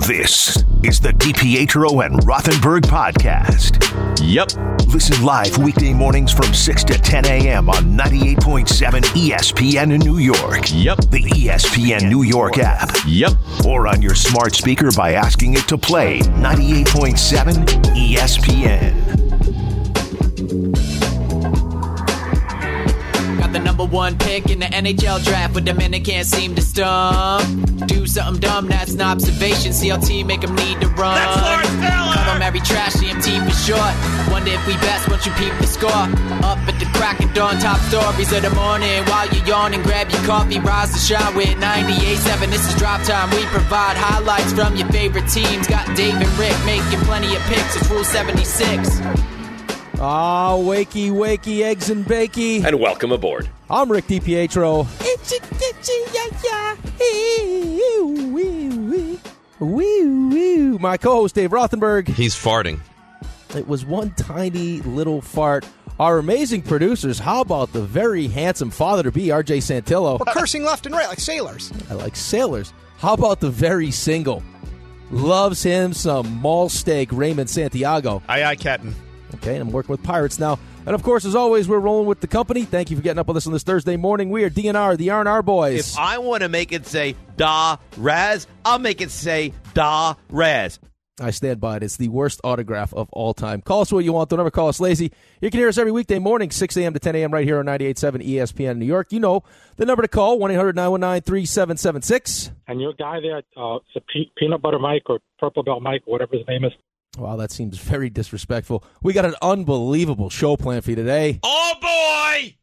This is the DiPietro and Rothenberg podcast. Yep. Listen live weekday mornings from 6 to 10 a.m. on 98.7 ESPN in New York. Yep. The ESPN New York app. Yep. Or on your smart speaker by asking it to play 98.7 ESPN. Got the number one pick in the NHL draft, but the men they can't seem to stump. Do something dumb, that's an observation. CLT make them need to run. That's Lawrence Taylor! Call them every trash, CMT for short. Wonder if we best once you peep the score. Up at the crack of dawn, top stories of the morning. While you're yawning, grab your coffee, rise to shine with 98.7. This is Drop Time. We provide highlights from your favorite teams. Got Dave and Rick making plenty of picks. It's Rule 76. Ah, wakey, wakey, eggs and bakey. And welcome aboard. I'm Rick DiPietro. My co-host, Dave Rothenberg. He's farting. It was one tiny little fart. Our amazing producers, how about the very handsome father-to-be, R.J. Santillo? We're cursing left and right like sailors. I like sailors. How about the very single? Loves him some mall steak, Raymond Santiago. Aye, aye, Captain. Okay, I'm working with Pirates now. And, of course, as always, we're rolling with the company. Thank you for getting up with us on this Thursday morning. We are DNR, the R&R boys. If I want to make it say Da Raz, I'll make it say Da Raz. I stand by it. It's the worst autograph of all time. Call us what you want. Don't ever call us lazy. You can hear us every weekday morning, 6 a.m. to 10 a.m. right here on 98.7 ESPN in New York. You know the number to call, 1-800-919-3776. And your guy there, Peanut Butter Mike or Purple Belt Mike, whatever his name is. Wow, that seems very disrespectful. We got an unbelievable show planned for you today. Oh, boy!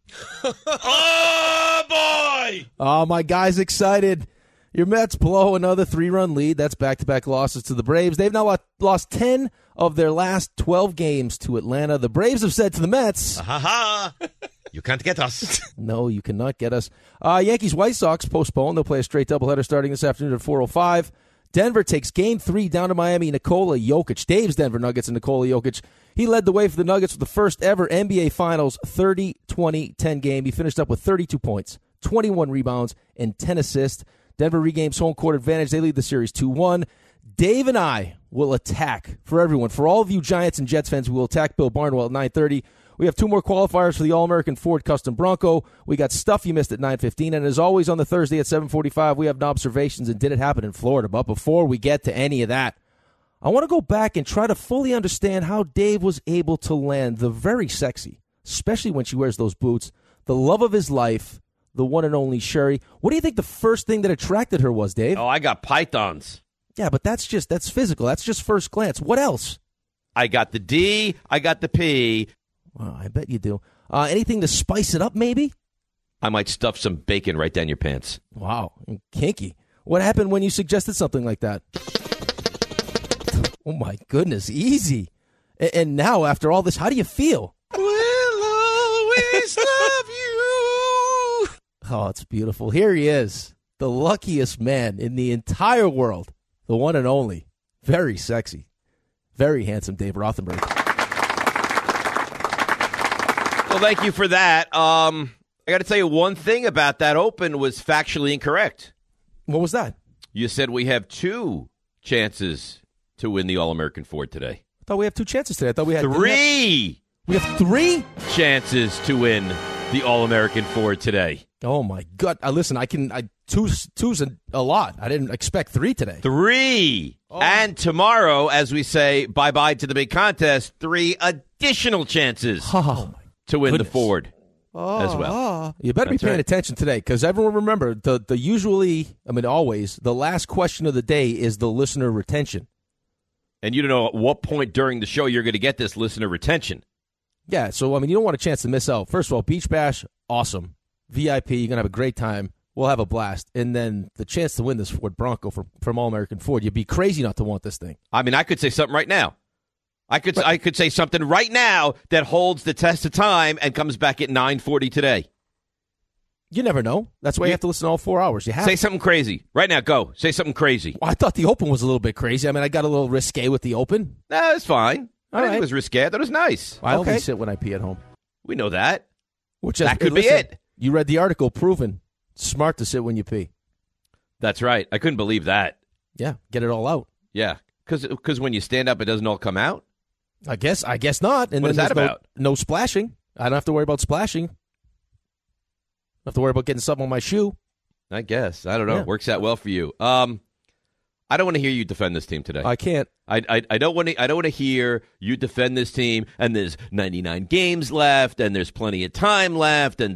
Oh, boy! Oh, my guy's excited. Your Mets blow another 3-run lead. That's back-to-back losses to the Braves. They've now lost 10 of their last 12 games to Atlanta. The Braves have said to the Mets, Ha-ha! You can't get us. No, you cannot get us. Yankees-White Sox postponed. They'll play a straight doubleheader starting this afternoon at 4:05. Denver takes Game 3 down to Miami. Nikola Jokic, Dave's Denver Nuggets, and Nikola Jokic. He led the way for the Nuggets with the first ever NBA Finals 30-20-10 game. He finished up with 32 points, 21 rebounds, and 10 assists. Denver regains home court advantage. They lead the series 2-1. Dave and I will attack, for everyone, for all of you Giants and Jets fans, we will attack Bill Barnwell at 9:30. We have 2 more qualifiers for the All-American Ford Custom Bronco. We got stuff you missed at 9:15. And as always on the Thursday at 7:45, we have observations and did it happen in Florida. But before we get to any of that, I want to go back and try to fully understand how Dave was able to land the very sexy, especially when she wears those boots, the love of his life, the one and only Sherry. What do you think the first thing that attracted her was, Dave? Oh, I got pythons. Yeah, but that's physical. That's just first glance. What else? I got the D, I got the P. Well, I bet you do. Anything to spice it up, maybe? I might stuff some bacon right down your pants. Wow, kinky. What happened when you suggested something like that? Oh, my goodness, easy. And now, after all this, how do you feel? We'll always love you. Oh, it's beautiful. Here he is, the luckiest man in the entire world, the one and only, very sexy, very handsome Dave Rothenberg. Well, thank you for that. I got to tell you, one thing about that open was factually incorrect. What was that? You said we have 2 chances to win the All-American Ford today. I thought we have 2 chances today. I thought we had 3 We have 3 chances to win the All-American Ford today. Oh, my God. Listen, two's a lot. I didn't expect 3 today. 3. Oh. And tomorrow, as we say bye-bye to the big contest, 3 additional chances to win the Ford as well. You better be paying attention today, because everyone remember, always, the last question of the day is the listener retention. And you don't know at what point during the show you're going to get this listener retention. Yeah, so, you don't want a chance to miss out. First of all, Beach Bash, awesome. VIP, you're going to have a great time. We'll have a blast. And then the chance to win this Ford Bronco from All-American Ford. You'd be crazy not to want this thing. I could say something right now. I could say something right now that holds the test of time and comes back at 9:40 today. You never know. That's why you have to listen to all 4 hours. You have Say something crazy. Right now, go. Say something crazy. Well, I thought the Open was a little bit crazy. I got a little risque with the Open. No, it's fine. I All think right. it was risque. I thought it was nice. I only sit when I pee at home. We know that. That could be it. You read the article, proven. Smart to sit when you pee. That's right. I couldn't believe that. Yeah, get it all out. Yeah, because when you stand up, it doesn't all come out. I guess not. And what is that about? No splashing. I don't have to worry about splashing. I don't have to worry about getting something on my shoe. I guess. I don't know. Yeah. Works out well for you. I don't want to hear you defend this team today. I can't. I don't want to hear you defend this team. And there's 99 games left, and there's plenty of time left, and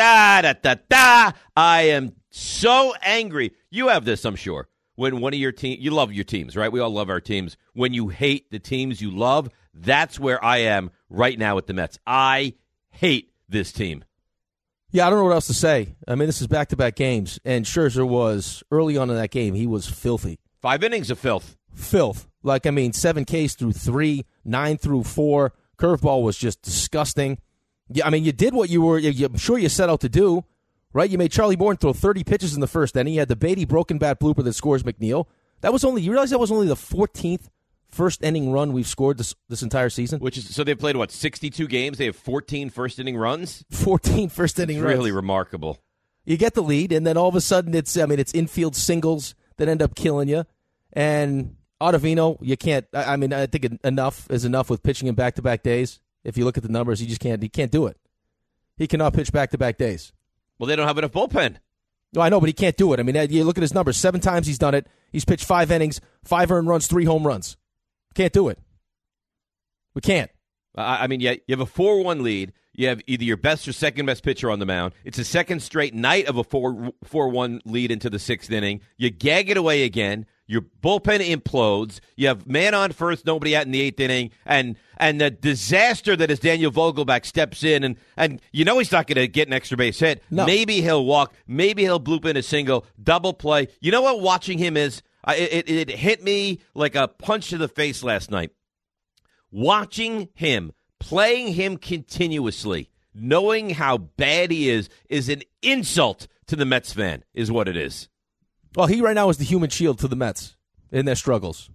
da. I am so angry. You have this, I'm sure. When one of your team, you love your teams, right? We all love our teams. When you hate the teams you love, that's where I am right now with the Mets. I hate this team. Yeah, I don't know what else to say. I mean, this is back-to-back games, and Scherzer was, early on in that game, he was filthy. 5 innings of filth. Filth. 7 Ks through 3, 9 through 4. Curveball was just disgusting. Yeah, I mean, you did what I'm sure you set out to do, right? You made Charlie Bourne throw 30 pitches in the first inning. You had the Beatty broken bat blooper that scores McNeil. You realize that was only the 14th first inning run we've scored this entire season? So they've played, 62 games? They have 14 first inning runs? 14 first inning runs. Really remarkable. You get the lead, and then all of a sudden it's infield singles that end up killing you. And Ottavino, you can't. I think enough is enough with pitching in back-to-back days. If you look at the numbers, he can't do it. He cannot pitch back-to-back days. Well, they don't have enough bullpen. No, I know, but he can't do it. I mean, you look at his numbers. 7 times he's done it. He's pitched 5 innings, 5 earned runs, 3 home runs. Can't do it. We can't. You have a 4-1 lead. You have either your best or second-best pitcher on the mound. It's a second straight night of a 4-1 lead into the 6th inning. You gag it away again. Your bullpen implodes. You have man on first, nobody out in the 8th inning, and the disaster that is Daniel Vogelbach steps in, and he's not going to get an extra base hit. No. Maybe he'll walk. Maybe he'll bloop in a single, double play. You know what watching him is? It hit me like a punch to the face last night. Watching him, playing him continuously, knowing how bad he is an insult to the Mets fan, is what it is. Well, he right now is the human shield to the Mets in their struggles.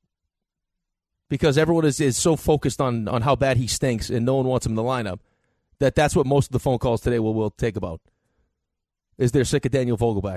Because everyone is so focused on how bad he stinks and no one wants him in the lineup, that's what most of the phone calls today will take about. Is they're sick of Daniel Vogelbach.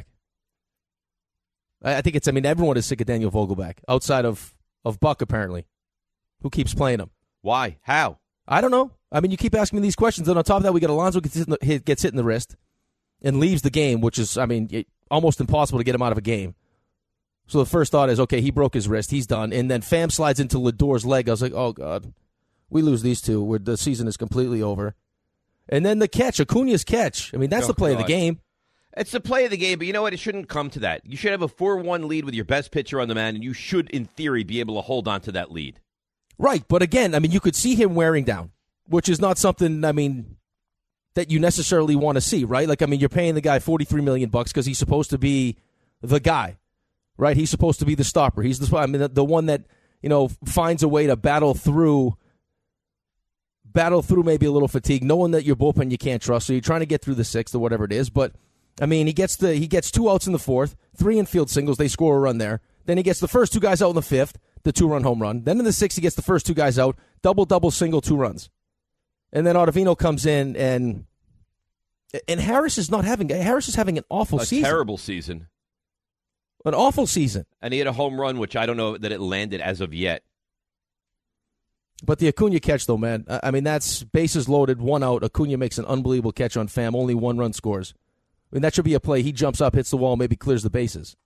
I think everyone is sick of Daniel Vogelbach, outside of Buck, apparently, who keeps playing him. Why? How? I don't know. I mean, you keep asking me these questions, and on top of that, we got Alonso gets hit in the wrist and leaves the game, which is, almost impossible to get him out of a game. So the first thought is, okay, he broke his wrist. He's done. And then Pham slides into Lindor's leg. I was like, oh, God. We lose these two. The season is completely over. And then the catch, Acuna's catch. That's the play of the game. It's the play of the game, but you know what? It shouldn't come to that. You should have a 4-1 lead with your best pitcher on the mound, and you should, in theory, be able to hold on to that lead. Right, but again, you could see him wearing down, which is not something, that you necessarily want to see, right? You're paying the guy $43 million because he's supposed to be the guy, right? He's supposed to be the stopper. He's the one that, finds a way to battle through maybe a little fatigue, knowing that your bullpen you can't trust, so you're trying to get through the 6th or whatever it is, but he gets 2 outs in the 4th, 3 infield singles, they score a run there. Then he gets the first 2 guys out in the 5th, the 2-run home run. Then in the 6th, he gets the first 2 guys out, double, single, 2 runs. And then Ottavino comes in, and Harris is having an awful season. A terrible season. An awful season. And he had a home run, which I don't know that it landed as of yet. But the Acuna catch, though, man, that's bases loaded, 1 out. Acuna makes an unbelievable catch on Pham, only 1 run scores. That should be a play. He jumps up, hits the wall, maybe clears the bases.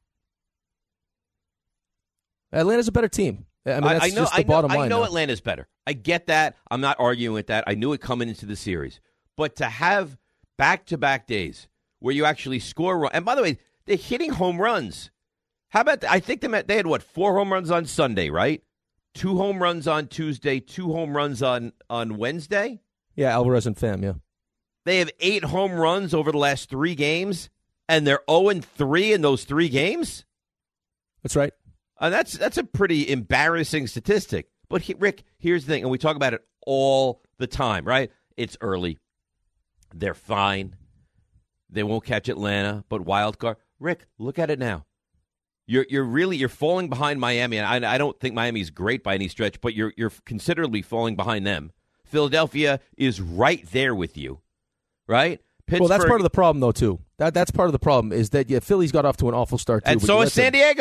Atlanta's a better team. That's just the bottom line. I know now. Atlanta's better. I get that. I'm not arguing with that. I knew it coming into the series. But to have back-to-back days where you actually score, and by the way, they're hitting home runs. How about, I think they had, 4 home runs on Sunday, right? 2 home runs on Tuesday, 2 home runs on Wednesday? Yeah, Alvarez and Pham, yeah. They have 8 home runs over the last 3 games, and they're 0-3 in those 3 games? That's right. That's a pretty embarrassing statistic. But, Rick, here's the thing, and we talk about it all the time, right? It's early. They're fine. They won't catch Atlanta, but wild card. Rick, look at it now. You're falling behind Miami, and I don't think Miami's great by any stretch, but you're considerably falling behind them. Philadelphia is right there with you, right? Pittsburgh, well, that's part of the problem, though, too. That's part of the problem is that Philly's got off to an awful start, too. And so is San Diego.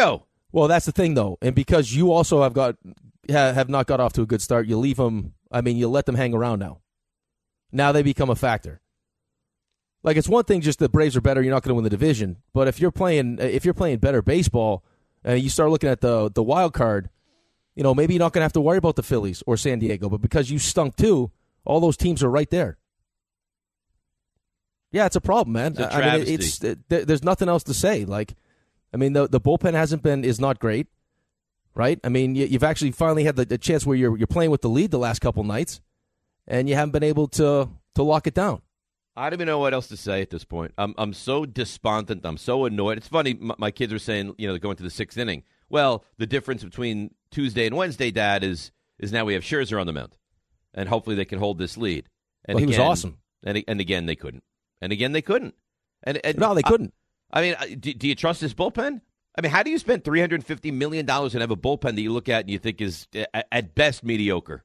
Well, that's the thing, though, and because you also have not got off to a good start, you leave them. I mean, you let them hang around now. Now they become a factor. Like, it's one thing just the Braves are better, you're not going to win the division. But if you're playing better baseball, and you start looking at the wild card, maybe you're not going to have to worry about the Phillies or San Diego. But because you stunk too, all those teams are right there. Yeah, it's a problem, man. It's a travesty. There's nothing else to say. Like, I mean, the bullpen is not great, right? I mean, you've actually finally had the chance where you're playing with the lead the last couple nights, and you haven't been able to lock it down. I don't even know what else to say at this point. I'm so despondent. I'm so annoyed. It's funny. My kids are saying, they're going to the sixth inning. Well, the difference between Tuesday and Wednesday, Dad, is now we have Scherzer on the mound, and hopefully they can hold this lead. And he was awesome. And again, they couldn't. And again, they couldn't. And no, they couldn't. I mean, do you trust this bullpen? I mean, how do you spend $350 million and have a bullpen that you look at and you think is, at best, mediocre?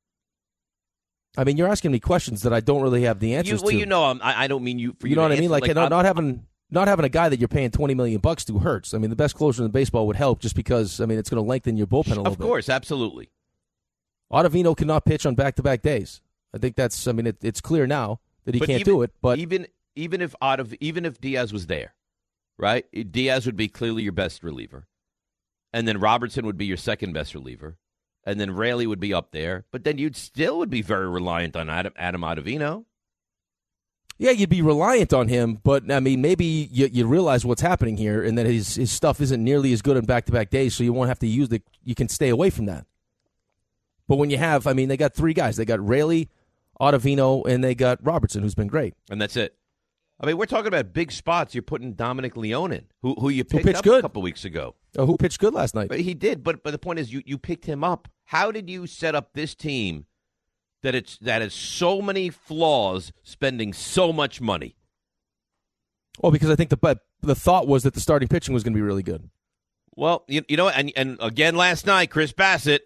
I mean, you're asking me questions that I don't really have the answers to. I don't mean you for you. You know what I mean? Like not having a guy that you're paying $20 million to hurts. I mean, the best closer in baseball would help just because, I mean, it's going to lengthen your bullpen a little bit. Of course, absolutely. Ottavino cannot pitch on back-to-back days. I think that's, I mean, it's clear now that he can't do it. But even if Diaz was there, right? Diaz would be clearly your best reliever. And then Robertson would be your second best reliever. And then Raley would be up there. But then you'd still would be very reliant on Adam Ottavino. Yeah, you'd be reliant on him, but, I mean, maybe you realize what's happening here and that his stuff isn't nearly as good on back-to-back days, so you won't have to use you can stay away from that. But when you have, I mean, they got three guys. They got Raley, Ottavino, and they got Robertson, who's been great. And that's it. I mean, we're talking about big spots. You're putting Dominic Leone in, who you picked up good a couple weeks ago. Oh, who pitched good last night? But he did. But the point is, you picked him up. How did you set up this team that has so many flaws, spending so much money? Well, because I think the thought was that the starting pitching was going to be really good. Well, you know, and again last night, Chris Bassett.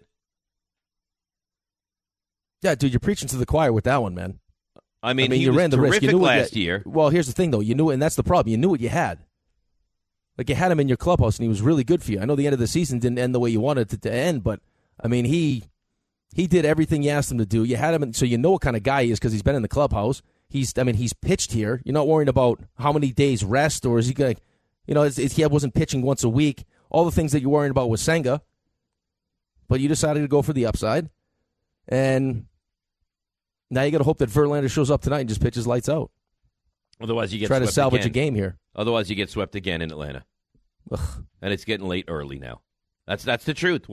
Yeah, dude, you're preaching to the choir with that one, man. I mean he you was ran the risk. terrific last year. Well, here's the thing, though. You knew it, and that's the problem. You knew what you had. Like, you had him in your clubhouse, and he was really good for you. I know the end of the season didn't end the way you wanted it to end, but, I mean, he did everything you asked him to do. You had him, so you know what kind of guy he is because he's been in the clubhouse. He's pitched here. You're not worrying about how many days rest, or is he going to, he wasn't pitching once a week. All the things that you're worrying about with Senga. But you decided to go for the upside. And now you got to hope that Verlander shows up tonight and just pitches lights out. Otherwise, you get try swept to salvage again. a game here. Otherwise, you get swept again in Atlanta. Ugh. And it's getting late early now. That's the truth.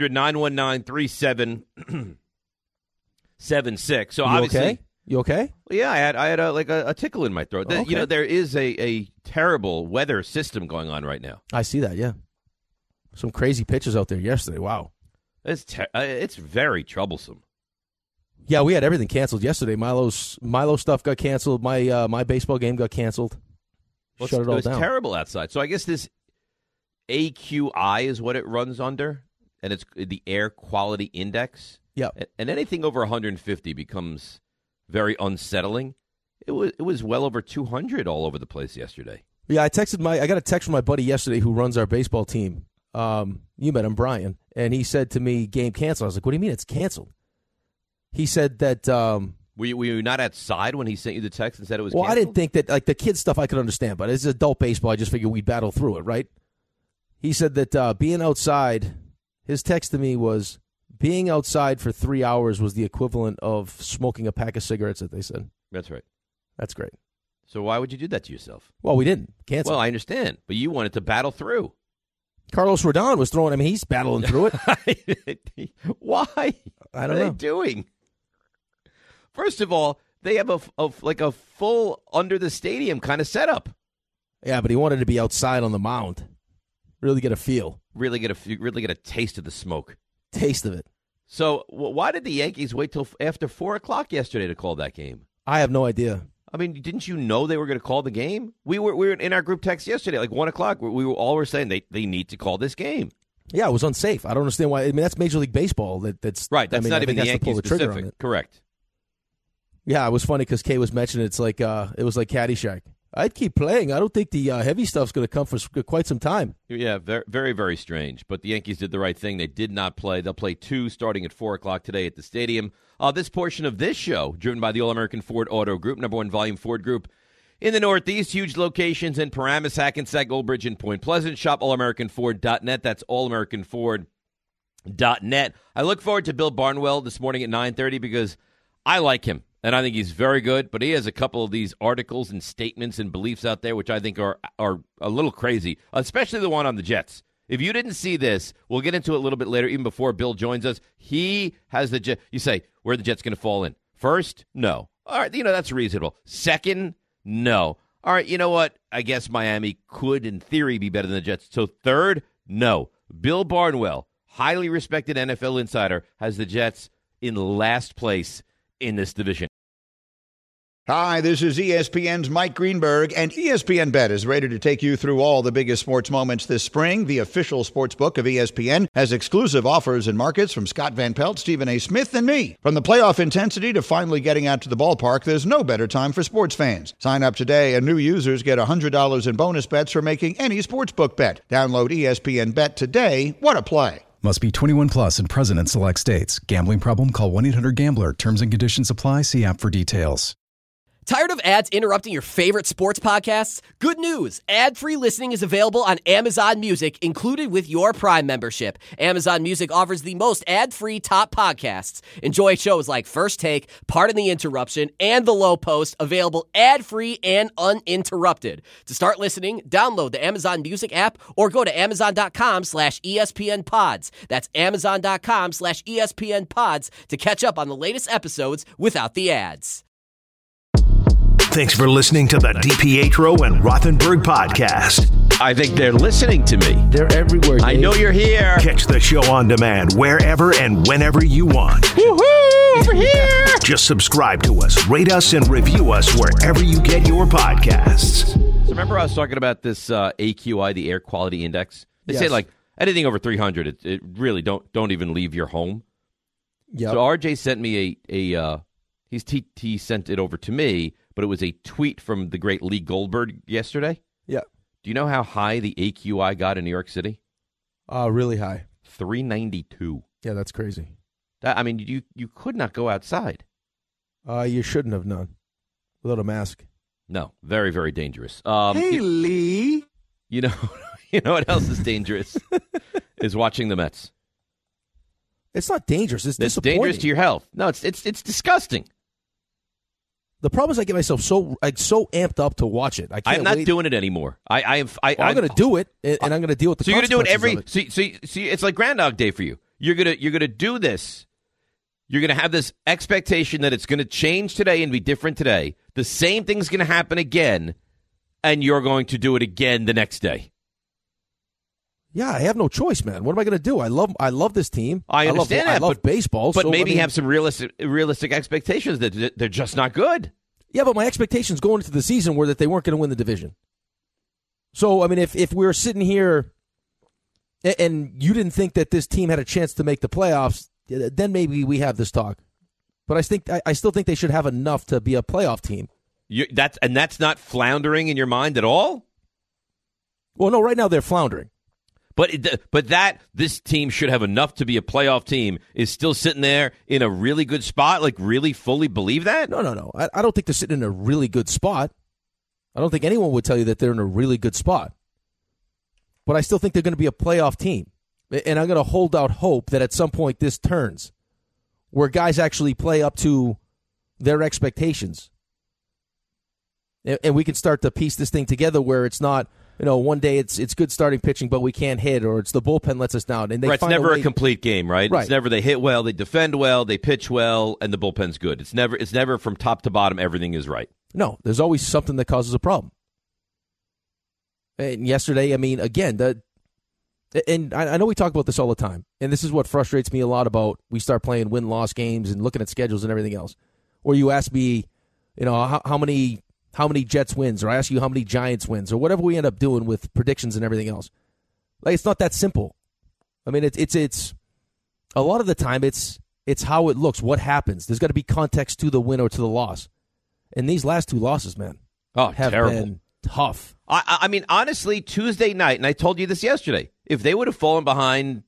1-800-919-3776. So obviously, okay? You okay? Well, yeah, I had a tickle in my throat. Okay. You know, there is a terrible weather system going on right now. I see that. Yeah, some crazy pitches out there yesterday. Wow, It's very troublesome. Yeah, we had everything canceled yesterday. Milo stuff got canceled. My baseball game got canceled. Shut it all down. It was terrible outside. So I guess this AQI is what it runs under, and it's the Air Quality Index. Yeah, and anything over 150 becomes very unsettling. It was well over 200 all over the place yesterday. Yeah, I got a text from my buddy yesterday who runs our baseball team. You met him, Brian, and he said to me, "Game canceled." I was like, "What do you mean it's canceled?" He said that. Were you not outside when he sent you the text and said it was Well, canceled? I didn't think that, like, the kids stuff I could understand, but as adult baseball, I just figured we'd battle through it, right? He said that being outside, his text to me was, being outside for 3 hours was the equivalent of smoking a pack of cigarettes, that they said. That's right. That's great. So why would you do that to yourself? Well, we didn't. Cancel. Well, I understand, but you wanted to battle through. Carlos Rodon was throwing, he's battling through it. Why? I don't know. What are they doing? First of all, they have a full under the stadium kind of setup. Yeah, but he wanted to be outside on the mound. Really get a feel. Really get a taste of the smoke. Taste of it. So why did the Yankees wait till after 4 o'clock yesterday to call that game? I have no idea. I mean, didn't you know they were going to call the game? We were in our group text yesterday, like 1 o'clock. We were saying they need to call this game. Yeah, it was unsafe. I don't understand why. I mean, that's Major League Baseball. That's right. That's not even the Yankees specific. Correct. Yeah, it was funny because Kay was mentioning it's like it was like Caddyshack. I'd keep playing. I don't think the heavy stuff's going to come for quite some time. Yeah, very, very, very strange. But the Yankees did the right thing. They did not play. They'll play 2 starting at 4 o'clock today at the stadium. This portion of this show, driven by the All-American Ford Auto Group, #1 volume Ford Group in the Northeast. Huge locations in Paramus, Hackensack, Goldbridge, and Point Pleasant. Shop allamericanford.net. That's allamericanford.net. I look forward to Bill Barnwell this morning at 9:30 because I like him. And I think he's very good, but he has a couple of these articles and statements and beliefs out there which I think are a little crazy, especially the one on the Jets. If you didn't see this, we'll get into it a little bit later, even before Bill joins us. He has the Jets. You say, where are the Jets going to fall in? First? No. All right, that's reasonable. Second? No. All right, you know what? I guess Miami could, in theory, be better than the Jets. So third? No. Bill Barnwell, highly respected NFL insider, has the Jets in last place in this division. Hi, this is ESPN's Mike Greenberg, and ESPN Bet is ready to take you through all the biggest sports moments this spring. The official sports book of ESPN has exclusive offers and markets from Scott Van Pelt, Stephen A. Smith, and me. From the playoff intensity to finally getting out to the ballpark, there's no better time for sports fans. Sign up today, and new users get $100 in bonus bets for making any sportsbook bet. Download ESPN Bet today. What a play. Must be 21 plus and present in select states. Gambling problem? Call 1-800-GAMBLER. Terms and conditions apply. See app for details. Tired of ads interrupting your favorite sports podcasts? Good news! Ad-free listening is available on Amazon Music, included with your Prime membership. Amazon Music offers the most ad-free top podcasts. Enjoy shows like First Take, Pardon the Interruption, and The Low Post, available ad-free and uninterrupted. To start listening, download the Amazon Music app or go to amazon.com/ESPNpods. That's amazon.com/ESPNpods to catch up on the latest episodes without the ads. Thanks for listening to the DiPietro and Rothenberg podcast. I think they're listening to me. They're everywhere, Dave. I know you're here. Catch the show on demand wherever and whenever you want. Woohoo! Over here! Just subscribe to us, rate us, and review us wherever you get your podcasts. So remember I was talking about this AQI, the Air Quality Index? They say like anything over 300, it really don't even leave your home. Yep. So RJ sent me he sent it over to me, but it was a tweet from the great Lee Goldberg yesterday. Yeah. Do you know how high the AQI got in New York City? Really high. 392. Yeah, that's crazy. You could not go outside. You shouldn't have none without a mask. No, very, very dangerous. Hey, Lee. You know what else is dangerous? Is watching the Mets. It's not dangerous. It's It's disappointing. dangerous to your health. No, it's disgusting. The problem is I get myself so amped up to watch it. I'm not doing it anymore. I'm going to do it, and I'm going to deal with the So you're going to do it consequences every. of it. See, it's like Groundhog Day for you. You're gonna do this. You're gonna have this expectation that it's going to change today and be different today. The same thing's going to happen again, and you're going to do it again the next day. Yeah, I have no choice, man. What am I going to do? I love this team. I understand I that. love baseball. But so, maybe have some realistic expectations that they're just not good. Yeah, but my expectations going into the season were that they weren't going to win the division. So, if we were sitting here and you didn't think that this team had a chance to make the playoffs, then maybe we have this talk. But I still think they should have enough to be a playoff team. That's not floundering in your mind at all? Well, no, right now they're floundering. But this team should have enough to be a playoff team is still sitting there in a really good spot, like really fully believe that? No. I don't think they're sitting in a really good spot. I don't think anyone would tell you that they're in a really good spot. But I still think they're going to be a playoff team. And I'm going to hold out hope that at some point this turns, where guys actually play up to their expectations. And we can start to piece this thing together where it's not, one day it's good starting pitching, but we can't hit, or it's the bullpen lets us down. And it's never a complete game, right? Right. It's never they hit well, they defend well, they pitch well, and the bullpen's good. It's never from top to bottom everything is right. No, there's always something that causes a problem. And yesterday, again, and I know we talk about this all the time, and this is what frustrates me a lot about we start playing win-loss games and looking at schedules and everything else. Or you ask me, how many Jets wins, or I ask you how many Giants wins, or whatever we end up doing with predictions and everything else. Like, it's not that simple. It's a lot of the time it's how it looks, what happens. There's got to be context to the win or to the loss. And these last two losses, man, have terrible. been tough. I mean, honestly, Tuesday night, and I told you this yesterday, if they would have fallen behind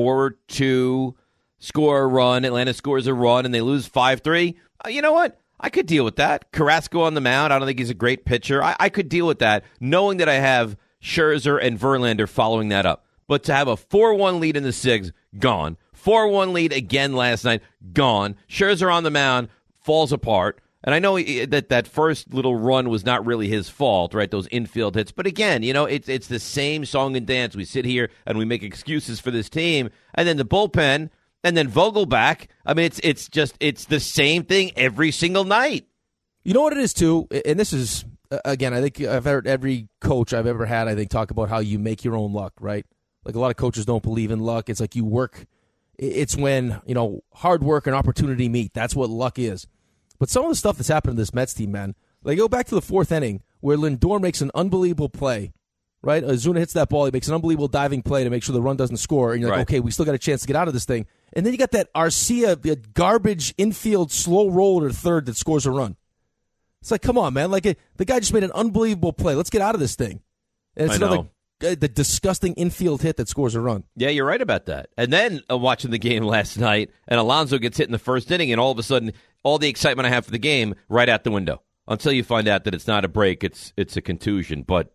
4-2, score a run, Atlanta scores a run, and they lose 5-3, you know what? I could deal with that. Carrasco on the mound, I don't think he's a great pitcher. I could deal with that, knowing that I have Scherzer and Verlander following that up. But to have a 4-1 lead in the SIGs, gone. 4-1 lead again last night, gone. Scherzer on the mound, falls apart. And I know that first little run was not really his fault, right? Those infield hits. But again, it's the same song and dance. We sit here and we make excuses for this team. And then the bullpen, and then Vogelback. I mean, it's the same thing every single night. You know what it is, too? And this is, again, I think I've heard every coach I've ever had, I think, talk about how you make your own luck, right? Like a lot of coaches don't believe in luck. It's like you work. It's when, hard work and opportunity meet. That's what luck is. But some of the stuff that's happened to this Mets team, man, like go back to the fourth inning where Lindor makes an unbelievable play, right? Ozuna hits that ball. He makes an unbelievable diving play to make sure the run doesn't score. And you're like, okay, we still got a chance to get out of this thing. And then you got that Arcia, the garbage infield slow roller third that scores a run. It's like, come on, man. Like the guy just made an unbelievable play. Let's get out of this thing. And it's the disgusting infield hit that scores a run. Yeah, you're right about that. And then watching the game last night, and Alonso gets hit in the first inning, and all of a sudden, all the excitement I have for the game right out the window. Until you find out that it's not a break, it's a contusion. But,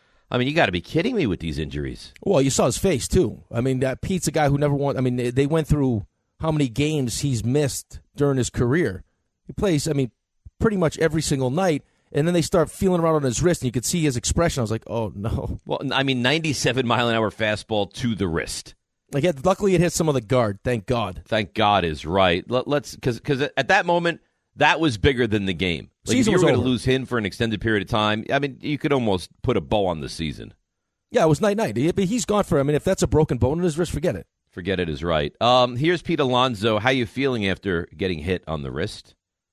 I mean, you got to be kidding me with these injuries. Well, you saw his face, too. I mean, Pete's a guy who never won. I mean, they went through how many games he's missed during his career. He plays, I mean, pretty much every single night. And then they start feeling around on his wrist, and you could see his expression. I was like, oh, no. Well, I mean, 97-mile-an-hour fastball to the wrist. Luckily, it hit some of the guard. Thank God. Thank God is right. Because at that moment, that was bigger than the game. Like if you were going to lose him for an extended period of time, I mean, you could almost put a bow on the season. Yeah, it was night-night. He's gone for, I mean, if that's a broken bone in his wrist, forget it. Forget it is right. Here's Pete Alonso. How you feeling after getting hit on the wrist?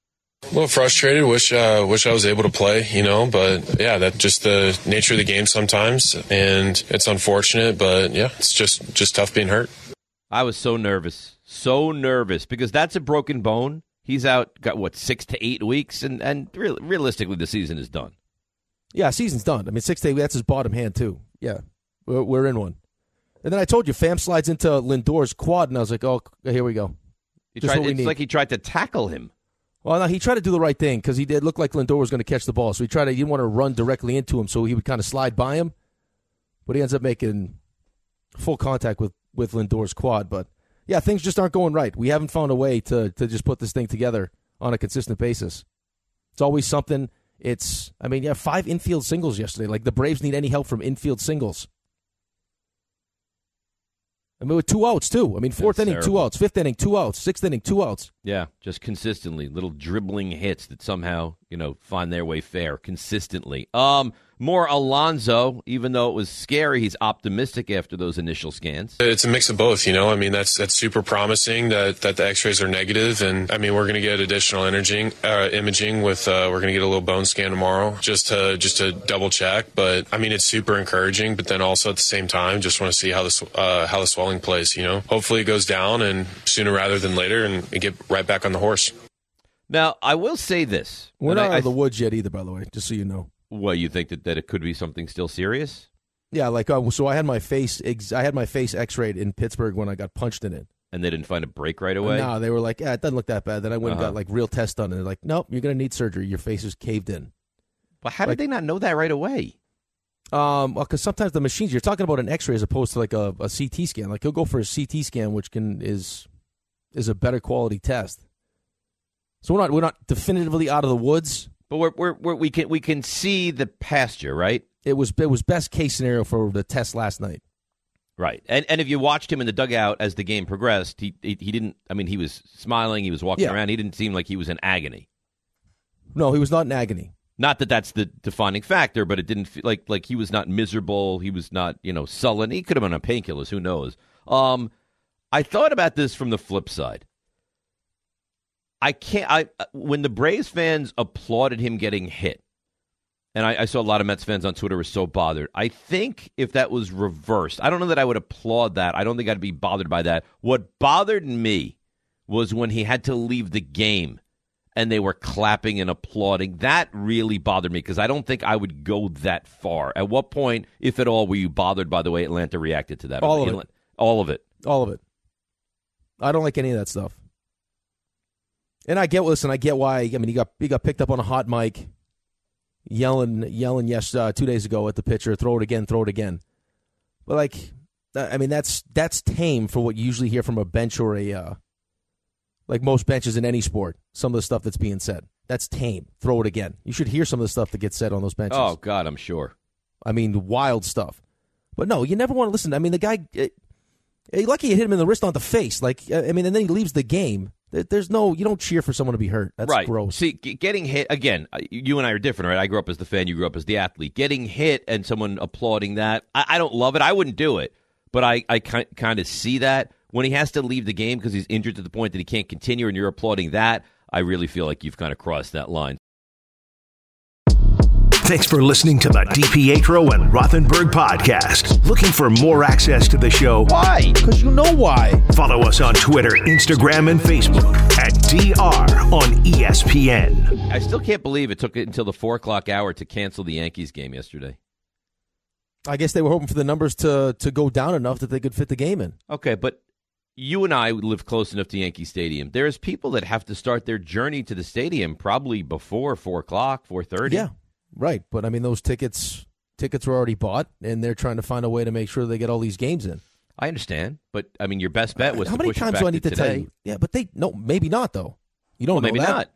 A little frustrated. Wish I was able to play, but yeah, that's just the nature of the game sometimes, and it's unfortunate, but yeah, it's just tough being hurt. I was so nervous because that's a broken bone. He's out, got 6 to 8 weeks, and realistically, the season is done. Yeah, season's done. I mean, 6 to 8 weeks, that's his bottom hand too. Yeah, we're in one. And then I told you, Pham slides into Lindor's quad, and I was like, oh, here we go. It's like he tried to tackle him. Well, no, he tried to do the right thing because he did look like Lindor was going to catch the ball. So he didn't want to run directly into him, so he would kind of slide by him. But he ends up making full contact with Lindor's quad. But, yeah, things just aren't going right. We haven't found a way to just put this thing together on a consistent basis. It's always something. 5 infield singles yesterday. Like, the Braves need any help from infield singles. I mean, with 2 outs, too. I mean, fourth inning, terrible. 2 outs. Fifth inning, 2 outs. Sixth inning, 2 outs. Yeah, just consistently. Little dribbling hits that somehow, find their way fair consistently. More Alonso, even though it was scary, he's optimistic after those initial scans. It's a mix of both, I mean, that's super promising that the x-rays are negative. And, I mean, we're going to get additional imaging with, we're going to get a little bone scan tomorrow just to double check. But, I mean, it's super encouraging. But then also at the same time, just want to see how the swelling plays, Hopefully it goes down and sooner rather than later and get right back on the horse. Now, I will say this. We're not out of the woods yet either, by the way, just so you know. Well, you think that it could be something still serious? Yeah, so I had my face x-rayed in Pittsburgh when I got punched in it. And they didn't find a break right away? No, they were like, it doesn't look that bad. Then I went and got real tests done, and they're like, nope, you're going to need surgery. Your face is caved in. But how did they not know that right away? Because sometimes the machines, you're talking about an x-ray as opposed to like a CT scan. Like he'll go for a CT scan, which is a better quality test. So we're not definitively out of the woods. But we can see the pasture, right? It was best case scenario for the test last night. Right. And if you watched him in the dugout as the game progressed, he didn't, I mean, he was smiling, he was walking around, he didn't seem like he was in agony. No, he was not in agony. Not that that's the defining factor, but it didn't feel like he was not miserable, he was not, sullen. He could have been on painkillers, who knows. I thought about this from the flip side. When the Braves fans applauded him getting hit, and I saw a lot of Mets fans on Twitter were so bothered. I think if that was reversed, I don't know that I would applaud that. I don't think I'd be bothered by that. What bothered me was when he had to leave the game and they were clapping and applauding. That really bothered me because I don't think I would go that far. At what point, if at all, were you bothered by the way Atlanta reacted to that? All of it. All of it. All of it. I don't like any of that stuff. And I get why. I mean, he got picked up on a hot mic, yelling 2 days ago at the pitcher, throw it again. But like, I mean, that's tame for what you usually hear from a bench or like most benches in any sport. Some of the stuff that's being said, that's tame. Throw it again. You should hear some of the stuff that gets said on those benches. Oh God, I'm sure. I mean, wild stuff. But no, you never want to listen. I mean, the guy, lucky you hit him in the wrist, not the face. Like, I mean, and then he leaves the game. There's no, you don't cheer for someone to be hurt. That's right. Gross. See, getting hit, again, you and I are different, right? I grew up as the fan, you grew up as the athlete. Getting hit and someone applauding that, I don't love it. I wouldn't do it. But I kind of see that. When he has to leave the game because he's injured to the point that he can't continue and you're applauding that, I really feel like you've kind of crossed that line. Thanks for listening to the DiPietro and Rothenberg podcast. Looking for more access to the show? Why? Because you know why. Follow us on Twitter, Instagram, and Facebook at DR on ESPN. I still can't believe it took it until the 4 o'clock hour to cancel the Yankees game yesterday. I guess they were hoping for the numbers to go down enough that they could fit the game in. Okay, but you and I live close enough to Yankee Stadium. There's people that have to start their journey to the stadium probably before 4 o'clock, 4:30. Yeah. Right, but I mean, those tickets were already bought, and they're trying to find a way to make sure they get all these games in. I understand, but I mean, your best bet was how to many push times it back do I need to today. tell you? Yeah, but maybe not though. You don't know maybe that. Not.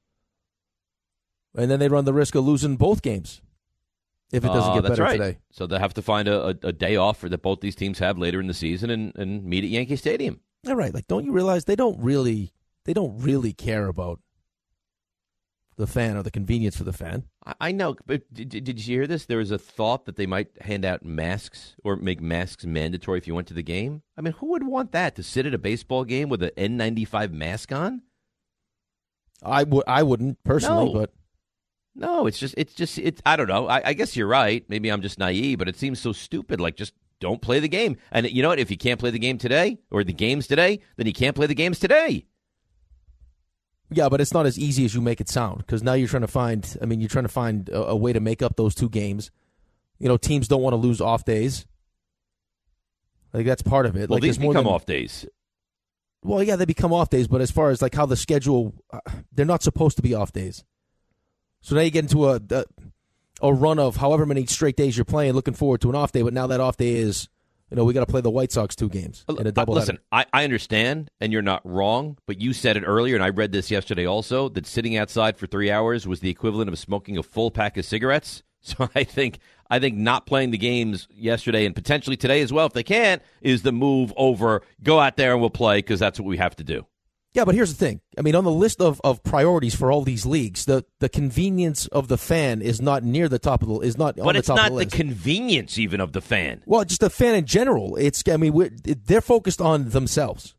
And then they run the risk of losing both games if it doesn't get better right. today. So they have to find a day off that both these teams have later in the season and meet at Yankee Stadium. All right, like don't you realize they don't really care about the fan or the convenience for the fan. I know, but did you hear this? There was a thought that they might hand out masks or make masks mandatory if you went to the game. I mean, who would want that, to sit at a baseball game with an N95 mask on? I wouldn't personally, but no, it's just I don't know. I guess you're right. Maybe I'm just naive, but it seems so stupid. Like, just don't play the game. And you know what? If you can't play the game today or the games today, then you can't play the games today. Yeah, but it's not as easy as you make it sound, because now you're trying to find a way to make up those two games. You know, teams don't want to lose off days. I think that's part of it. Well, like, these become off days. Well, yeah, they become off days, but as far as like how the schedule, they're not supposed to be off days. So now you get into a run of however many straight days you're playing, looking forward to an off day, but now that off day is, we got to play the White Sox 2 games in a doubleheader. Listen, I understand, and you're not wrong, but you said it earlier, and I read this yesterday also, that sitting outside for 3 hours was the equivalent of smoking a full pack of cigarettes. So I think not playing the games yesterday and potentially today as well, if they can't, is the move over. Go out there and we'll play, because that's what we have to do. Yeah, but here's the thing. I mean, on the list of priorities for all these leagues, the convenience of the fan is not near the top of the on the top of the list. But it's not the convenience even of the fan. Well, just the fan in general. They're focused on themselves.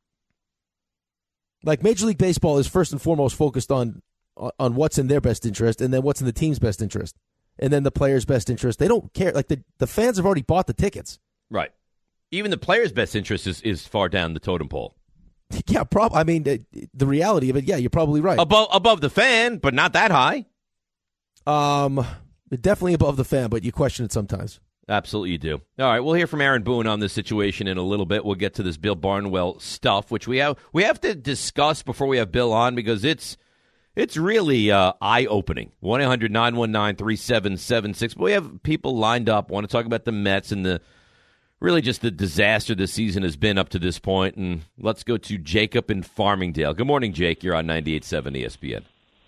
Like, Major League Baseball is first and foremost focused on what's in their best interest, and then what's in the team's best interest, and then the player's best interest. They don't care. Like, the fans have already bought the tickets. Right. Even the player's best interest is far down the totem pole. Yeah, I mean, the reality of it, yeah, you're probably right. Above the fan, but not that high. Definitely above the fan, but you question it sometimes. Absolutely you do. All right, we'll hear from Aaron Boone on this situation in a little bit. We'll get to this Bill Barnwell stuff, which we have to discuss before we have Bill on, because it's really eye-opening. 1-800-919-3776. But we have people lined up, want to talk about the Mets and really just the disaster this season has been up to this point. And let's go to Jacob in Farmingdale. Good morning, Jake. You're on 98.7 ESPN.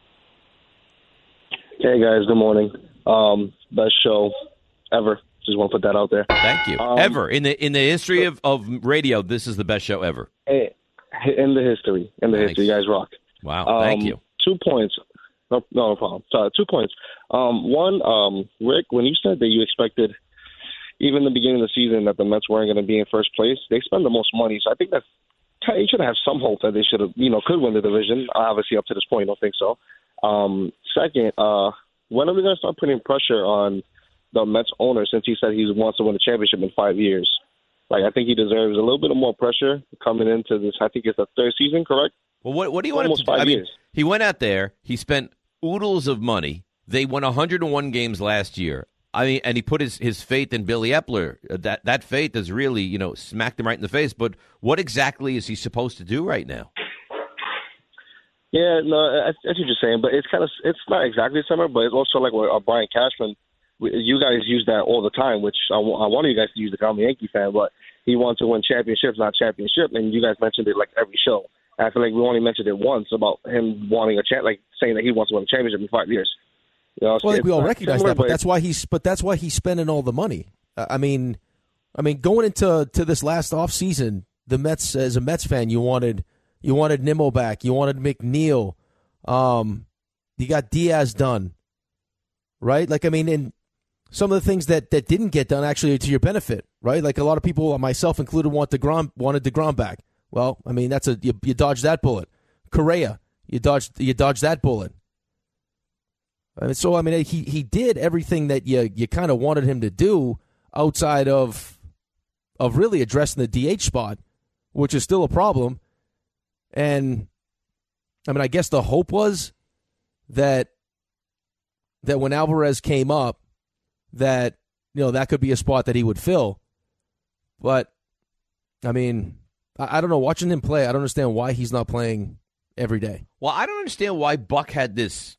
Hey, guys. Good morning. Best show ever. Just want to put that out there. Thank you. Ever. In the history of radio, this is the best show ever. In the history. You guys rock. Wow. Thank you. 2 points. No problem. Sorry, 2 points. One, Rick, when you said that you expected, even in the beginning of the season, that the Mets weren't going to be in first place, they spend the most money. So I think that you should have some hope that they should have, could win the division. Obviously, up to this point, I don't think so. Second, when are we going to start putting pressure on the Mets owner, since he said he wants to win a championship in 5 years? Like, I think he deserves a little bit of more pressure coming into this. I think it's the third season, correct? Well, what do you want him to do? I mean, He went out there. He spent oodles of money. They won 101 games last year. I mean, and he put his faith in Billy Epler. That faith has really, smacked him right in the face. But what exactly is he supposed to do right now? Yeah, no, that's what you're saying. But it's not exactly similar, but it's also like with Brian Cashman. You guys use that all the time, which I want you guys to use to call me a Yankee fan, but he wants to win championships, not championship, and you guys mentioned it like every show. I feel like we only mentioned it once about him wanting saying that he wants to win a championship in 5 years. Well, I think we all recognize that, but that's why he's spending all the money. I mean, going into this last offseason, the Mets, as a Mets fan, you wanted Nimmo back, you wanted McNeil, you got Diaz done, right? Like, I mean, and some of the things that didn't get done actually are to your benefit, right? Like a lot of people, myself included, wanted DeGrom back. Well, I mean, you dodged that bullet. Correa, you dodged that bullet. I mean, so I mean, he did everything that you kind of wanted him to do outside of really addressing the DH spot, which is still a problem. And I mean, I guess the hope was that when Alvarez came up, that that could be a spot that he would fill. But I mean, I don't know. Watching him play, I don't understand why he's not playing every day. Well, I don't understand why Buck had this,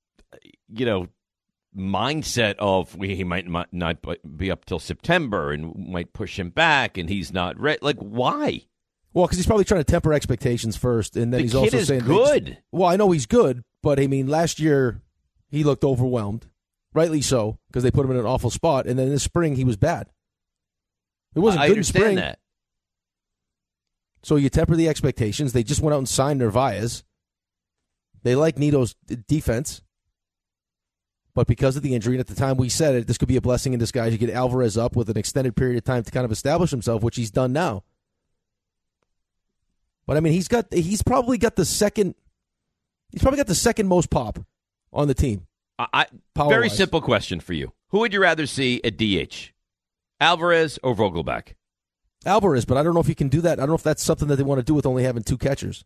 mindset of he might not be up till September and might push him back, and he's not ready. Like, why? Well, because he's probably trying to temper expectations first, and then he's also saying good. Well, I know he's good, but I mean, last year he looked overwhelmed, rightly so, because they put him in an awful spot, and then in the spring he was bad. It wasn't good in spring. I understand that. So you temper the expectations. They just went out and signed Narvaez. They like Nito's defense. But because of the injury, and at the time we said it, this could be a blessing in disguise. You get Alvarez up with an extended period of time to kind of establish himself, which he's done now. But I mean, he's probably got the second most pop on the team. Very simple question for you. Who would you rather see at DH? Alvarez or Vogelbach? Alvarez, but I don't know if you can do that. I don't know if that's something that they want to do with only having two catchers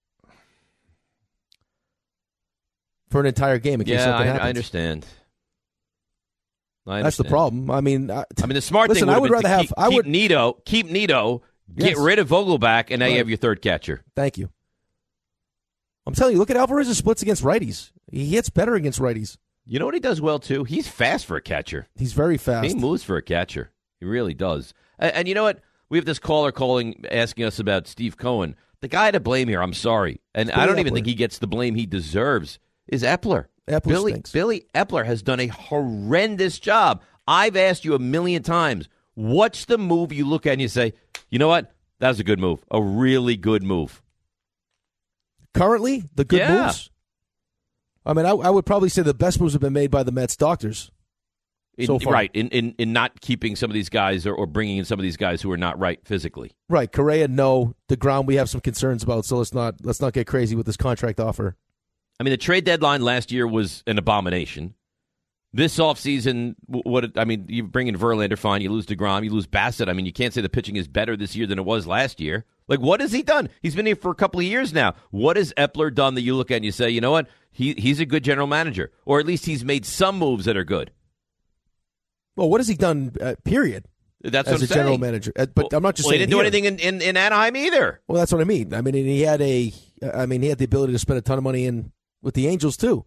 for an entire game in case something happens. I understand. That's the problem. I mean, the smart thing would have been to keep Nito, get rid of Vogelbach, and now you have your third catcher. Thank you. I'm telling you, look at Alvarez's splits against righties. He hits better against righties. You know what he does well, too? He's fast for a catcher. He's very fast. He moves for a catcher. He really does. And you know what? We have this caller asking us about Steve Cohen. The guy to blame here, I'm sorry, and I don't even think he gets the blame he deserves, is Epler. Billy Epler has done a horrendous job. I've asked you a million times, what's the move you look at and you say, you know what? That was a good move. A really good move. Currently, the good moves? I mean, I would probably say the best moves have been made by the Mets doctors. So far. Right, in not keeping some of these guys or bringing in some of these guys who are not right physically. Right, Correa, no. DeGrom, we have some concerns about, so let's not get crazy with this contract offer. I mean, the trade deadline last year was an abomination. This offseason, you bring in Verlander, fine. You lose DeGrom, you lose Bassett. I mean, you can't say the pitching is better this year than it was last year. Like, what has he done? He's been here for a couple of years now. What has Epler done that you look at and you say, you know what? He's a good general manager, or at least he's made some moves that are good. Well, what has he done, period? That's as what I'm a saying. General manager. But I'm not just saying he didn't do anything in Anaheim either. Well, that's what I mean. I mean, he had the ability to spend a ton of money with the Angels, too.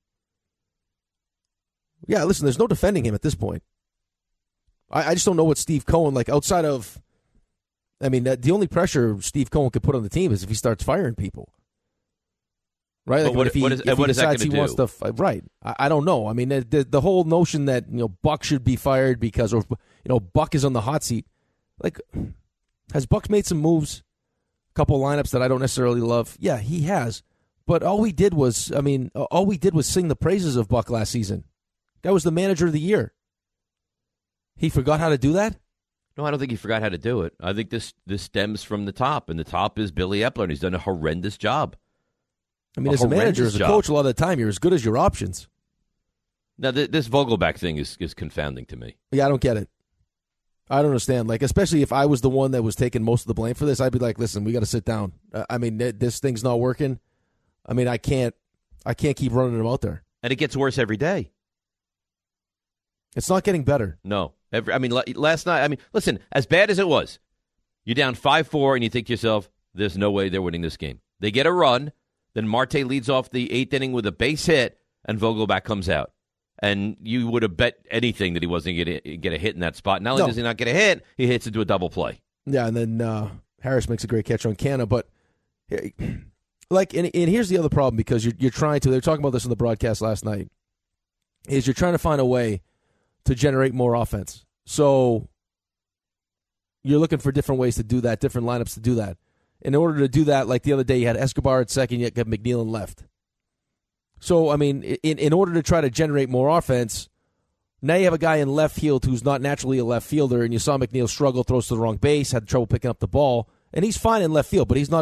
Yeah, listen, there's no defending him at this point. I just don't know what Steve Cohen, like, outside of, I mean, the only pressure Steve Cohen could put on the team is if he starts firing people. Right? Like, what is that going to do? Wants to, right. I don't know. I mean, the whole notion that, Buck should be fired because, Buck is on the hot seat. Like, has Buck made some moves, a couple lineups that I don't necessarily love? Yeah, he has. But all we did was sing the praises of Buck last season. That was the manager of the year. He forgot how to do that? No, I don't think he forgot how to do it. I think this stems from the top, and the top is Billy Epler, and he's done a horrendous job. I mean, as a manager, as a coach, a lot of the time, you're as good as your options. Now, this Vogelbach thing is confounding to me. Yeah, I don't get it. I don't understand. Like, especially if I was the one that was taking most of the blame for this, I'd be like, listen, we got to sit down. I mean, this thing's not working. I mean, I can't keep running him out there. And it gets worse every day. It's not getting better. No. Last night, listen, as bad as it was, you're down 5-4, and you think to yourself, there's no way they're winning this game. They get a run, then Marte leads off the 8th inning with a base hit, and Vogelbach comes out. And you would have bet anything that he wasn't going to get a hit in that spot. Not only does he not get a hit, he hits into a double play. Yeah, and then Harris makes a great catch on Canna. But, like, and here's the other problem, because you're trying to, they were talking about this on the broadcast last night, is you're trying to find a way to generate more offense. So you're looking for different ways to do that, different lineups to do that. In order to do that, like the other day, you had Escobar at second, you got McNeil in left. So, I mean, in order to try to generate more offense, now you have a guy in left field who's not naturally a left fielder, and you saw McNeil struggle, throws to the wrong base, had trouble picking up the ball, and he's fine in left field, but he's not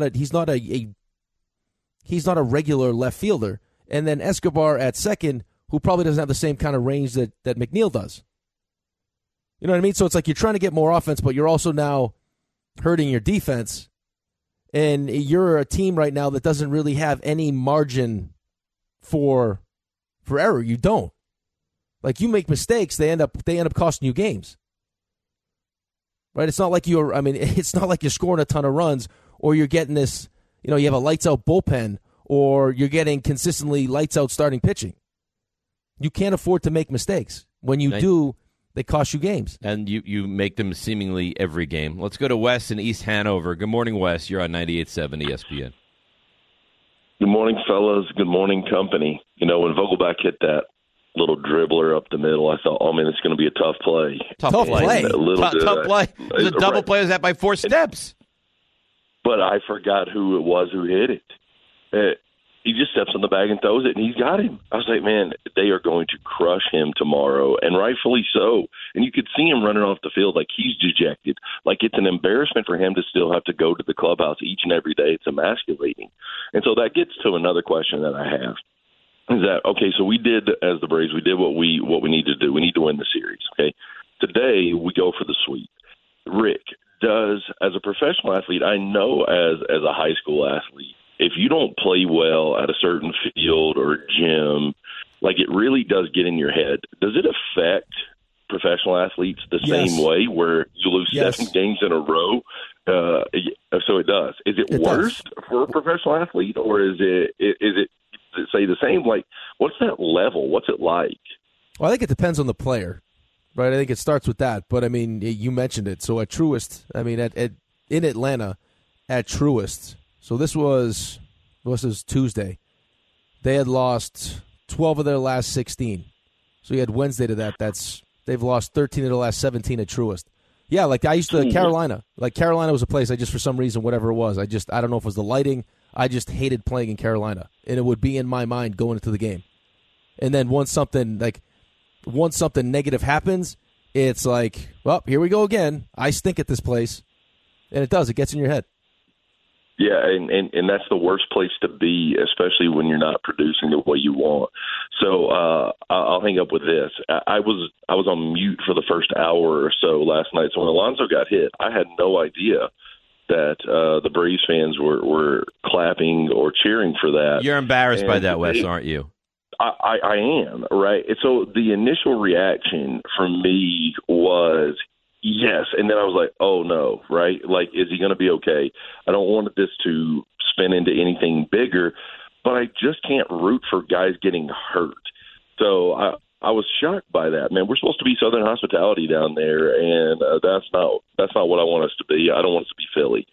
a regular left fielder. And then Escobar at second, who probably doesn't have the same kind of range that McNeil does. You know what I mean? So it's like you're trying to get more offense, but you're also now hurting your defense, and you're a team right now that doesn't really have any margin for error. You don't. Like, you make mistakes, they end up costing you games. Right? It's not like it's not like you're scoring a ton of runs, or you're getting this, you have a lights out bullpen, or you're getting consistently lights out starting pitching. You can't afford to make mistakes. When you do, they cost you games. And you make them seemingly every game. Let's go to Wes in East Hanover. Good morning, Wes. You're on 98.7 ESPN. Good morning, fellas. Good morning, company. When Vogelbach hit that little dribbler up the middle, I thought, oh, man, it's going to be a tough play. Tough play. Tough play. It was a double play. Was that by 4 steps? But I forgot who it was who hit it. He just steps on the bag and throws it, and he's got him. I was like, man, they are going to crush him tomorrow, and rightfully so. And you could see him running off the field like he's dejected. Like, it's an embarrassment for him to still have to go to the clubhouse each and every day. It's emasculating. And so that gets to another question that I have. Is that, okay, so we did, as the Braves, we did what we need to do. We need to win the series, okay? Today, we go for the sweep. Rick, as a professional athlete, I know as a high school athlete, if you don't play well at a certain field or gym, like, it really does get in your head. Does it affect professional athletes the same way, where you lose 7 games in a row? So it does. Is it worse for a professional athlete, or is it say the same? Like, what's that level? What's it like? Well, I think it depends on the player, right? I think it starts with that. But, I mean, you mentioned it. So at Truist, I mean, in Atlanta, at Truist, so this was Tuesday, they had lost 12 of their last 16. So you had Wednesday to that. They've lost 13 of the last 17 at Truist. Yeah, like I used to Carolina. Like, Carolina was a place I just, for some reason, whatever it was, I don't know if it was the lighting. I just hated playing in Carolina, and it would be in my mind going into the game. And then once something negative happens, it's like, well, here we go again. I stink at this place, and it does. It gets in your head. Yeah, and that's the worst place to be, especially when you're not producing the way you want. So I'll hang up with this. I was on mute for the first hour or so last night. So when Alonso got hit, I had no idea that the Braves fans were clapping or cheering for that. You're embarrassed by that, Wes, aren't you? I am, right? And so the initial reaction from me was yes, and then I was like, oh no, right? Like, is he going to be okay? I don't want this to spin into anything bigger, but I just can't root for guys getting hurt. So I was shocked by that. Man, we're supposed to be Southern hospitality down there, and that's not what I want us to be. I don't want us to be Philly.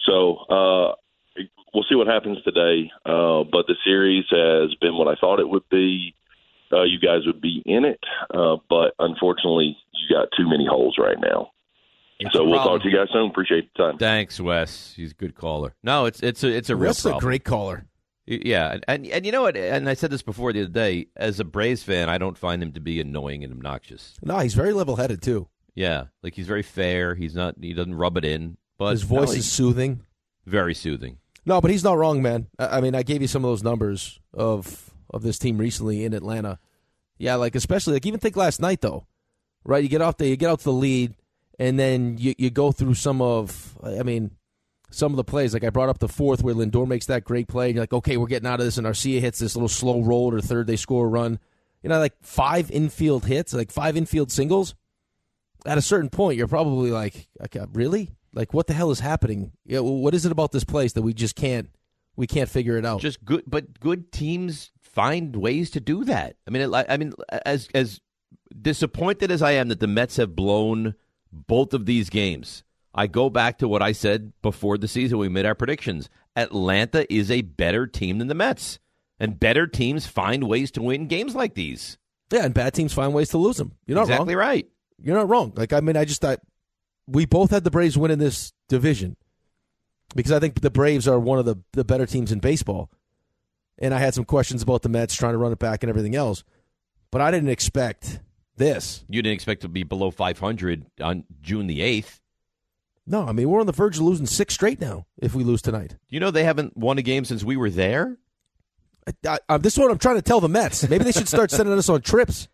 So we'll see what happens today. But the series has been what I thought it would be. You guys would be in it, but unfortunately, you got too many holes right now. So we'll talk to you guys soon. Appreciate the time. Thanks, Wes. He's a good caller. No, it's a real problem. That's a great caller. Yeah, and you know what? And I said this before the other day. As a Braves fan, I don't find him to be annoying and obnoxious. No, he's very level-headed too. Yeah, like he's very fair. He doesn't rub it in. But his voice is soothing. Very soothing. No, but he's not wrong, man. I mean, I gave you some of those numbers of this team recently in Atlanta. Yeah, like especially like even think last night though, right? You get out to the lead, and then you go through some of some of the plays. Like I brought up the fourth where Lindor makes that great play. And you're like, okay, we're getting out of this. And Arcia hits this little slow roll, or third, they score a run. Like 5 infield hits, like 5 infield singles. At a certain point, you're probably like, okay, really? Like, what the hell is happening? What is it about this place that we just can't figure it out? Just good, but good teams find ways to do that. I mean, as disappointed as I am that the Mets have blown both of these games, I go back to what I said before the season. We made our predictions. Atlanta is a better team than the Mets, and better teams find ways to win games like these. Yeah, and bad teams find ways to lose them. You're not wrong. Exactly right. You're not wrong. Like, I mean, I just thought we both had the Braves win in this division because I think the Braves are one of the better teams in baseball. And I had some questions about the Mets trying to run it back and everything else. But I didn't expect this. You didn't expect to be below 500 on June the 8th. No, I mean, we're on the verge of losing 6 straight now if we lose tonight. You know they haven't won a game since we were there? This is what I'm trying to tell the Mets. Maybe they should start sending us on trips.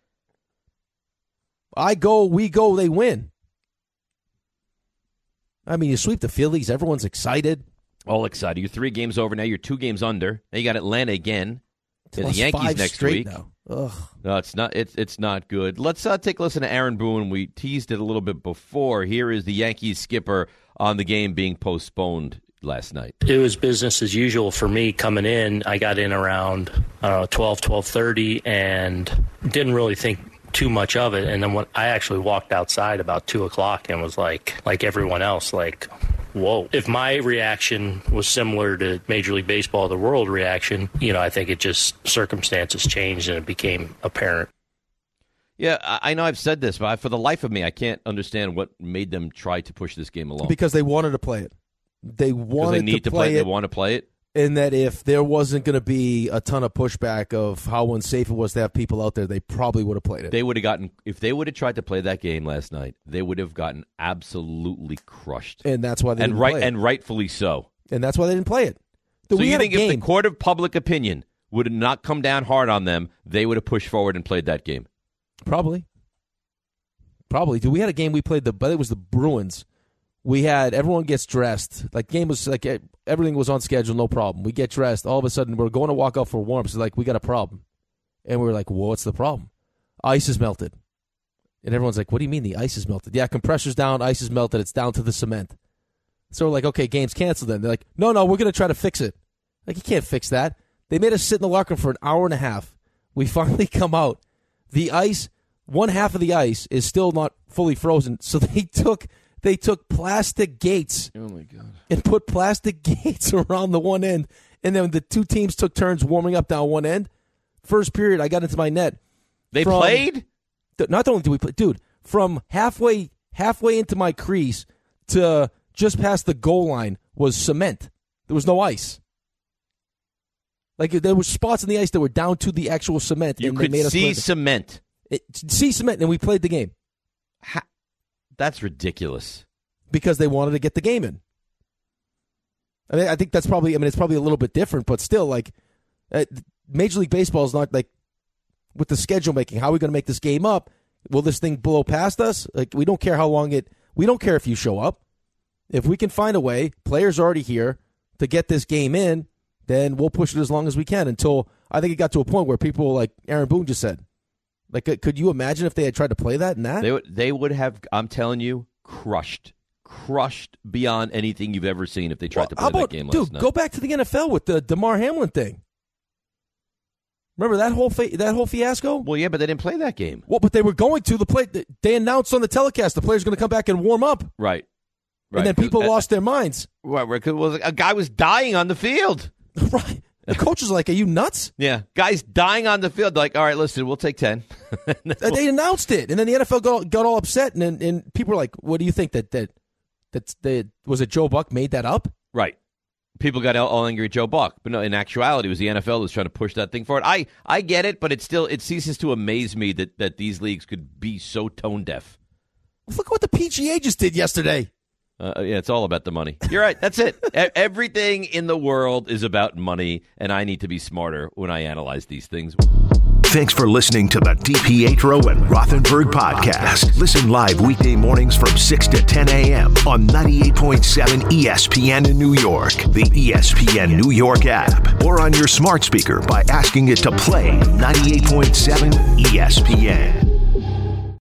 I go, we go, they win. I mean, you sweep the Phillies. Everyone's excited. All excited. You're 3 games over now. You're 2 games under. Now you got Atlanta again. To the Yankees next week. Now. Ugh. No, it's not. It's not good. Let's take a listen to Aaron Boone. We teased it a little bit before. Here is the Yankees skipper on the game being postponed last night. It was business as usual for me coming in. I got in around 12:30, and didn't really think too much of it. And then when I actually walked outside about 2:00 and was like everyone else, like, whoa. If my reaction was similar to Major League Baseball, the world reaction, I think it just circumstances changed and it became apparent. Yeah, I know I've said this, but for the life of me, I can't understand what made them try to push this game along. Because they wanted to play it. They wanted to play it. They want to play it. And that if there wasn't going to be a ton of pushback of how unsafe it was to have people out there, they probably would have played it. They would have gotten, if they would have tried to play that game last night, they would have gotten absolutely crushed. And that's why they didn't play it. And rightfully so. And that's why they didn't play it. So you think if the court of public opinion would have not come down hard on them, they would have pushed forward and played that game? Probably. Dude, we had a game we played, but it was the Bruins. We had, everyone gets dressed. Like, game was like, everything was on schedule, no problem. We get dressed. All of a sudden, we're going to walk out for warm-ups. It's like, we got a problem. And we were like, well, what's the problem? Ice is melted. And everyone's like, what do you mean the ice is melted? Yeah, compressor's down, ice is melted, it's down to the cement. So we're like, okay, game's canceled then. They're like, no, we're going to try to fix it. Like, you can't fix that. They made us sit in the locker room for an hour and a half. We finally come out. The ice, one half of the ice is still not fully frozen. So they took plastic gates and put plastic gates around the one end. And then the 2 teams took turns warming up down one end. First period, I got into my net. They played? Not only did we play, dude, from halfway into my crease to just past the goal line was cement. There was no ice. Like, there were spots in the ice that were down to the actual cement. You could see cement. See cement, and we played the game. That's ridiculous. Because they wanted to get the game in. I mean, I think that's probably, it's probably a little bit different, but still, like, Major League Baseball is not, like, with the schedule making, how are we going to make this game up? Will this thing blow past us? Like, we don't care how long we don't care if you show up. If we can find a way, players are already here, to get this game in, then we'll push it as long as we can until, I think it got to a point where people, like Aaron Boone just said, like, could you imagine if they had tried to play that and that? They would have, I'm telling you, crushed beyond anything you've ever seen if they tried to play that game last night. Dude, go back to the NFL with the DeMar Hamlin thing. Remember that whole fiasco? Well, yeah, but they didn't play that game. Well, but they were going to. They announced on the telecast the player's going to come back and warm up. Right. And then people lost their minds. Right, because a guy was dying on the field. Right. The coach was like, are you nuts? Yeah. Guys dying on the field. They're like, all right, listen, we'll take 10. They announced it. And then the NFL got all upset. And people were like, what do you think? That was it Joe Buck made that up? Right. People got all angry at Joe Buck. But no, in actuality, it was the NFL that was trying to push that thing forward. I get it, but it ceases to amaze me that these leagues could be so tone deaf. Look at what the PGA just did yesterday. Yeah, it's all about the money. You're right. That's it. Everything in the world is about money, and I need to be smarter when I analyze these things. Thanks for listening to the DiPietro and Rothenberg podcast. Listen live weekday mornings from 6 to 10 a.m. on 98.7 ESPN in New York, the ESPN New York app, or on your smart speaker by asking it to play 98.7 ESPN.